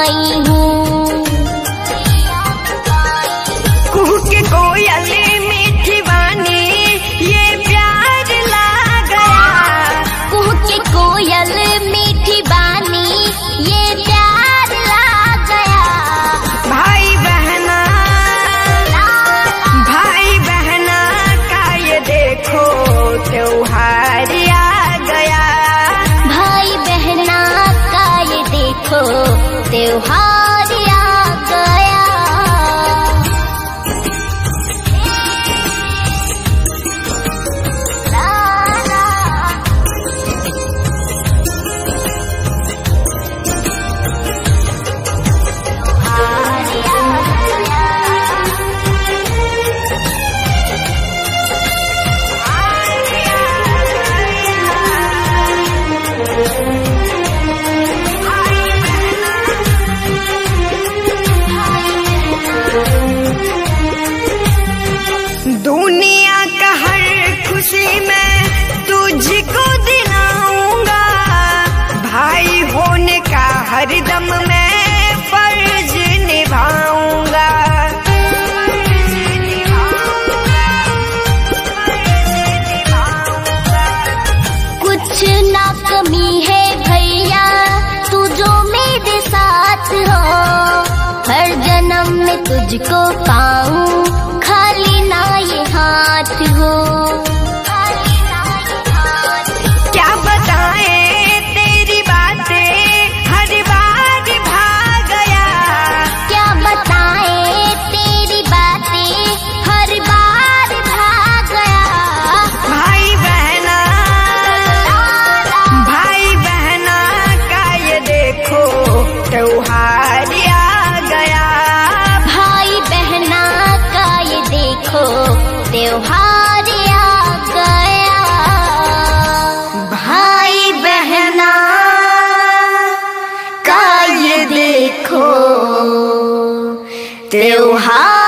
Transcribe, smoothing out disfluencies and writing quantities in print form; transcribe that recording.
आई हूँ। कुहू के कोयल मीठी वाणी ये प्यार ला गया। कुहू के कोयल मीठी वाणी ये प्यार ला गया। भाई बहना का ये देखो त्योहार आ गया। भाई बहना का ये देखो त्योहार आ गया। दुनिया का हर खुशी में तुझको दिलाऊंगा। भाई होने का हर दम मैं फर्ज निभाऊंगा। कुछ ना कमी है भैया तू जो मेरे साथ हो। हर जन्म में तुझको पाऊं खाली ना ये हाथ हो। क्या बताएं तेरी बातें हर बार भाग गया। क्या बताएं तेरी बातें हर बार भाग गया। भाई बहना का ये देखो त्योहार आ गया। भाई बहना का ये देखो त्योहार आ गया। भाई बहना का ये देखो त्योहार